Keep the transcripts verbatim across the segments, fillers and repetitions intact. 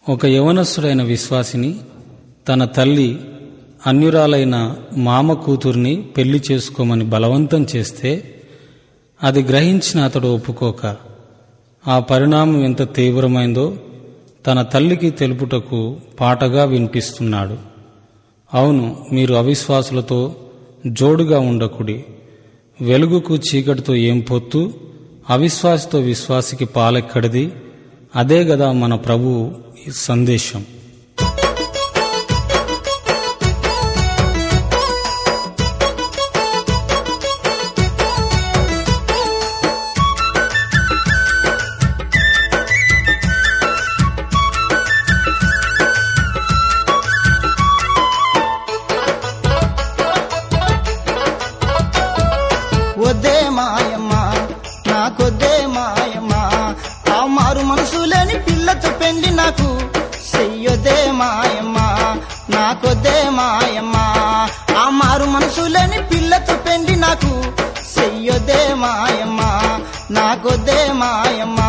ఒక యవనస్తుడైన విశ్వాసిని తన తల్లి అన్యురాలైన మామ కూతుర్ని పెళ్లి చేసుకోమని బలవంతం చేస్తే అది గ్రహించిన అతడు ఒప్పుకోక ఆ పరిణామం ఎంత తీవ్రమైందో తన తల్లికి తెలుపుటకు పాటగా వినిపిస్తున్నాడు. అవును, మీరు అవిశ్వాసులతో జోడుగా ఉండకుడి. వెలుగుకు చీకటితో ఏం పొత్తు? అవిశ్వాసితో విశ్వాసికి పాలెక్కడిది? అదే గదా మన ప్రభువు సందేశం. వద్దే మాయమ్మ నాకొద్దే మాయమ్మ, ఆ మారు మనసు లేని పిల్లతో పెండి నాకు చెయ్యొద్దే మాయమ్మ నాకొద్దే మాయమ్మ, ఆ మారు మనసు లేని పిల్లతో పెండి నాకు చెయ్యొద్దే మాయమ్మ నాకొద్దే మాయమ్మ.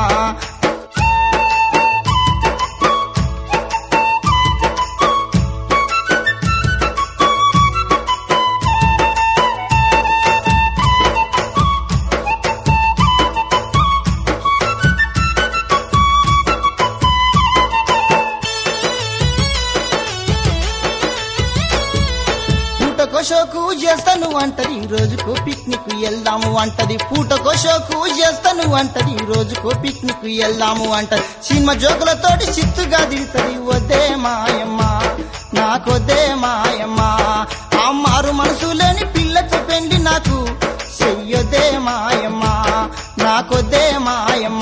పూటకో షోకు చేస్తాను అంటది, రోజుకో పిక్నిక్ వెళ్దాము అంటది. పూటకో షోకు చేస్తాను అంటది, రోజుకో పిక్నిక్ వెళ్దాము అంటది. సినిమా జోకులతోటి చిత్తుగా దిగుతుంది. వద్దే మాయమ్మ నాకొద్దే మాయమ్మ, ఆ మారు మనసు లేని పిల్లతో పెండి నాకు చెయ్యొద్దే మాయమ్మ నాకొద్దే మాయమ్మ.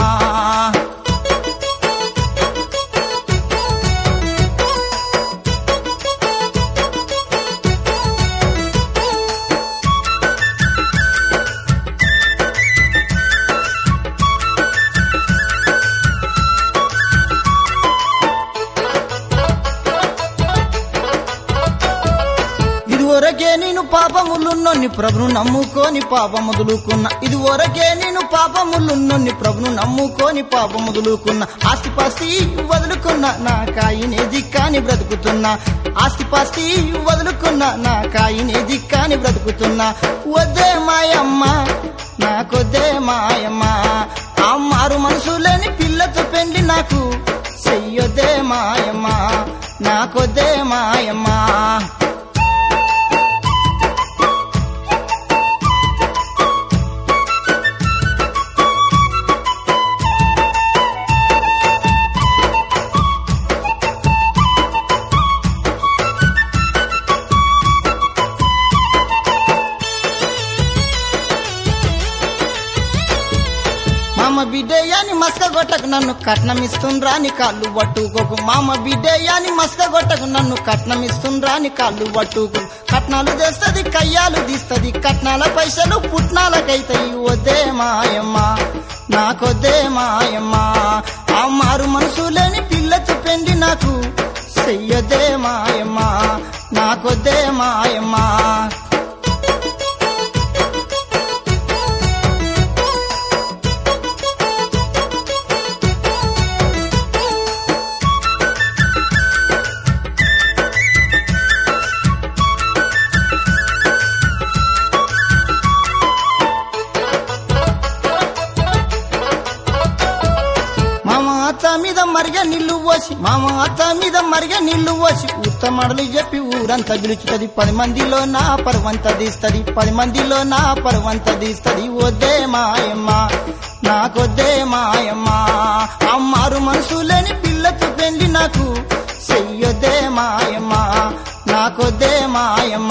ఇదివరకే నేను పాపములున్నోని ప్రభును నమ్ముకోని పాపముదులుకున్నా, ఇదివరకే నేను పాపములున్నోని ప్రభును నమ్ముకోని పాపముదులుకున్నా. ఆస్తిపాస్తి వదులుకున్నా నా కాయినే దిక్కాని బ్రతుకుతున్నా, ఆస్తిపాస్తి వదులుకున్నా నా కాయినే దిక్కాని బ్రతుకుతున్నా. వద్దే మాయమ్మ నాకొద్దే మాయమ్మ, ఆ మారు మనసు లేని పిల్లతో పెండి నాకు చెయ్యొద్దే మాయమ్మ నాకొద్దే మాయమ్మ. మామ బిడ్డయాని మస్క గొట్టకు నన్ను కట్నమిస్తుండ్రాని కాళ్ళు పట్టుకోకు, మామ బిడ్డయాని మస్క గొట్టకు నన్ను కట్నమిస్తుండ్రాని కాళ్ళు పట్టుకు. కట్నాలు తెస్తది కయ్యాలు తీస్తది, కట్నాల పైసలు పుట్నాలకైతాయి. వద్దే మాయమ్మ నాకొద్దే మాయమ్మ, ఆ మారు మనసు లేని పిల్లతో పెండి నాకు చెయ్యొద్దే మాయమ్మ నాకొద్దే మాయమ్మ. అత్త మీద మరిగా నీళ్లు పోసి, మామ అత్త మీద మరిగా నీళ్లు పోసి ఉత్తమడలు చెప్పి ఊరంతా పిలుచుతుంది. పది మందిలో నా పరువంత తీస్తుంది, పది మందిలో నా పరువంత తీస్తుంది. వద్దే మాయమ్మ నాకొద్దే మాయమ్మ, అమ్మారు మనసు లేని పిల్లతో పెండి నాకు చెయ్యొద్దే మాయమ్మ నాకొద్దే మాయమ్మ.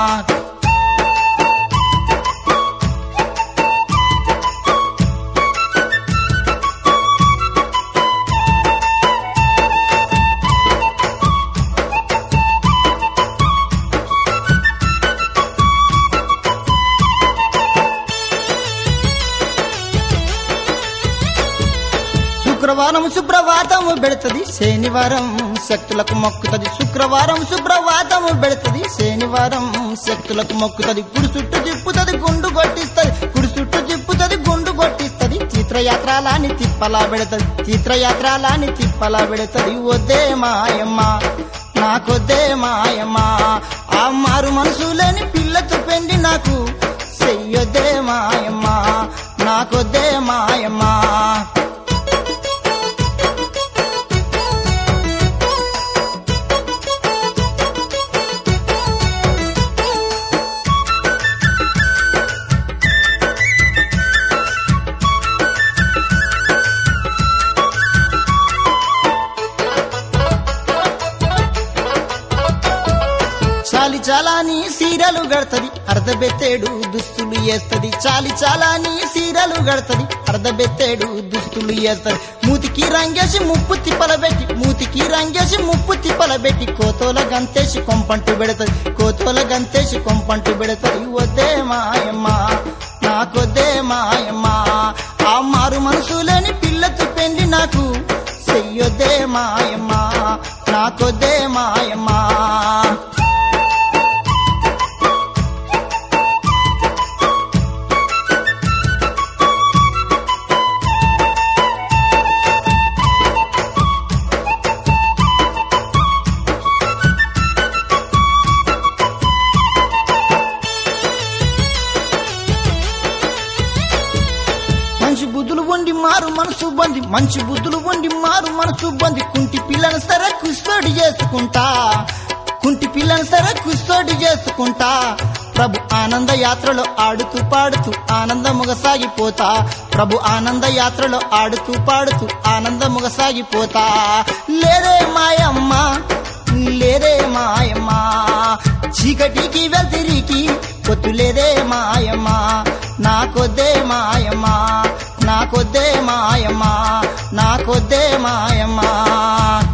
శుక్రవారం శుభ్రవాతము పెడుతుంది, శనివారం శక్తులకు మొక్కుతుంది. శుక్రవారం శుభ్రవాతము పెడుతుంది, శనివారం శక్తులకు మొక్కుతుంది. గుడి చుట్టూ తిప్పుతుంది గుండు కొట్టిస్తుంది, గుడి చుట్టూ తిప్పుతుంది గుండు కొట్టిస్తుంది. తీర్థయాత్రలాని తిప్పలా పెడతది తీర్థయాత్రలాని తిప్పలా పెడతది వద్దే మాయమ్మ నాకొద్దే మాయమ్మ ఆ మారు మనసు లేని పిల్లతో పెండి నాకు చెయ్యొద్దే మాయమ్మ నాకొద్దే మాయమ్మ చాలి చాలాని సీరలు గడతది అర్ధబెత్తేడు దుస్తులు వేస్తది చాలి చాలాని సీరలు గడతది అర్ధబెత్తేడు దుస్తులు వేస్తది మూతికి రంగేసి ముప్పు తిప్పల పెట్టి మూతికి రంగేసి ముప్పు తిప్పల పెట్టి కోతోల గంతేసి కొంపంటు పెడతది కోతోల గంతేసి కొంపంటు పెడతది వద్దే మాయమ్మ నాకొద్దే మాయమ్మ ఆ మారు మనసు లేని పిల్లతో పెండి నాకు చెయ్యొద్దే మాయమ్మ నాకొద్దే మాయమ్మ మంచి బుద్ధులు వండి మారు మనసు బంది మంచి బుద్ధులు వండి మారు మనసు బంది కుంటి పిల్లను సరే కుస్తోడి చేసుకుంటా కుంటి పిల్లను సరే కుస్తోడి చేసుకుంటా ప్రభు ఆనంద యాత్రలో ఆడుతూ పాడుతూ ఆనందముగ సాగిపోతా ప్రభు ఆనంద యాత్రలో ఆడుతూ పాడుతూ ఆనందముగ సాగిపోతా లేరే మాయమ్మ లేరే మాయమ్మ చీకటికి వెళ్తిరికి పొత్తులేదే మాయమ్మ నాకొద్దే మాయమ్మ నాకొద్దే మాయమ్మ నాకొద్దే మాయమ్మ